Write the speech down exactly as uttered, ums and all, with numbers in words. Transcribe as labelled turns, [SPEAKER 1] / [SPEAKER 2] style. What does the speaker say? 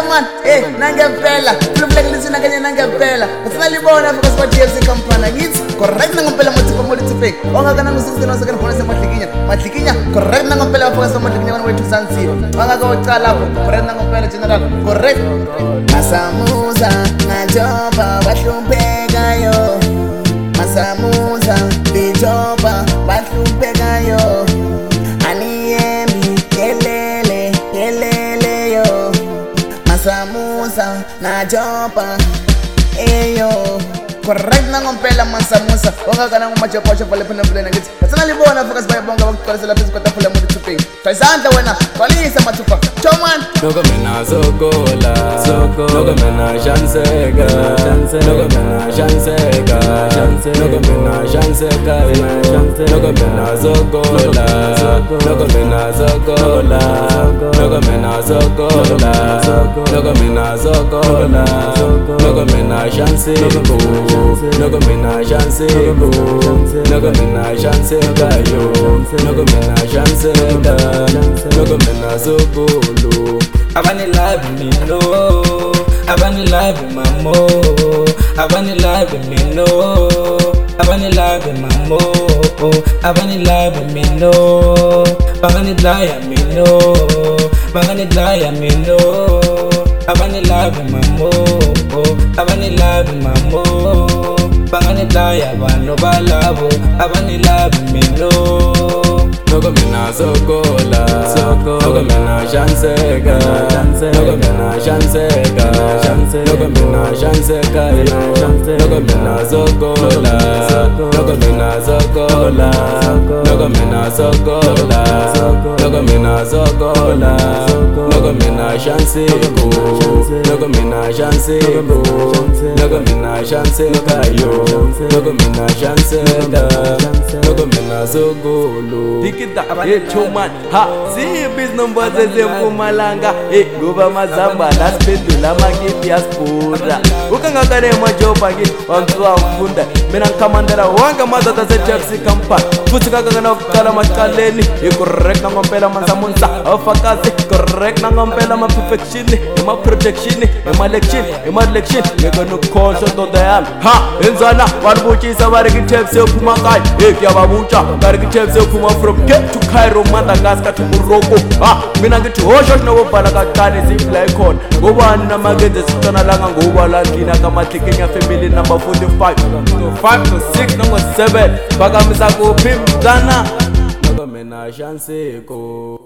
[SPEAKER 1] man, eh, nangempela Flublekelisi nakanye nangempela Asina libona fuka swa T F C kampana Ngits, correct nangompela motipa moliti fake Onga kana ngusisina wasakana kona se matlikinya Matlikinya, correct nangompela fuka swa matlikinya Wana wetu sansiro Onga ka wachka lapo, correct nangompela general Correct Masamuza, najoba, washumpeka yo Masamuza, bijoba, washumpeka yo Aniyemi, yelele, yelele yo Masamuza, najoba, eyo Correct nangompela masamusa Onga kana ngumachopa chopa lepena plena ngiti Asana libona fuka sibaya bonga wakutukalisa lapisi kwa tafula muri tuping Taisanta wena, kwalisa matupa Choman
[SPEAKER 2] Nogo mena zogola Nogo mena shansega Nogo mena shansega Nogo mena shansega Nogo mena zogola Nogo mena zogola Nogo mena zogola Nogo mena zogola Nogo mena shansega Nogo mena shansega Nogo mena shansega yo Nogo mena shansega Nogo mena zogolo Abani live me no Abani live mamo Abani live me no Abani live mamo Abani live me no Bangani daya me no Bangani daya me no Abani live mamo Abani live mamo Bangani daya bano balabo Abani live me no Nogo mena zogola Nogo mena shansega Nogo mena shansega Nogo mena shansega Nogo mena zogola Nogo mena zogola Nogo mena zogola Nogo mena zogola Nogo mena shansega Nogo mena shansega Nogo mena shansega yo Nogo mena shansega Nogo mena zogolo Dikita, eh, Choman, ha, si business mbaze zempumalanga, eh, guba mazamba, naspendula magiti diaspora. Ukanga kare majopa gi, wamtua mfunda, mina kamandera wanga mazata ze T F C kampa. Futsika kagana kala makaleni, eh, correct na ngompela manzamunza, afakazi, correct na ngompela ma perfection, ma protection, ma lection, ma lection, mega no conscious to the am. Ha, enzana, walbuchi sabari ki T F C kumakai, eh, kya babucha, kari ki T F C kuma from get to Cairo, Madagascar to Morocco. Ah, mina get to Osho no bala ka kane zip like on. Go one na magende sutana langa go wala kina kama Kenya family number forty-five. To five to six number seven. Baga misa go pim dana. Nago mena chance ko.